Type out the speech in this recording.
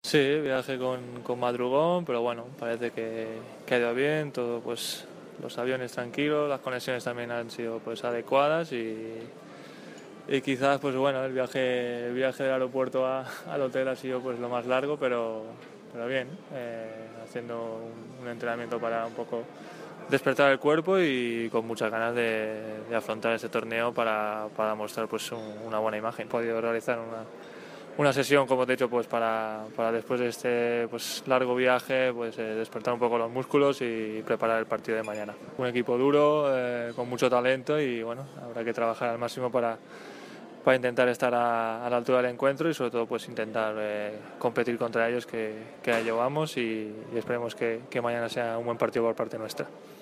Sí, viaje con madrugón, pero bueno, parece que ha ido bien, todo pues los aviones tranquilos, las conexiones también han sido pues adecuadas y quizás pues bueno, el viaje del aeropuerto al hotel ha sido pues lo más largo, pero bien, haciendo un entrenamiento para un poco despertar el cuerpo y con muchas ganas de afrontar este torneo para mostrar pues una buena imagen. He podido realizar una sesión, como te he dicho, pues para después de este pues largo viaje, pues despertar un poco los músculos y preparar el partido de mañana. Un equipo duro, con mucho talento y bueno, habrá que trabajar al máximo para intentar estar a la altura del encuentro y sobre todo pues intentar competir contra ellos, que a ello vamos y esperemos que mañana sea un buen partido por parte nuestra.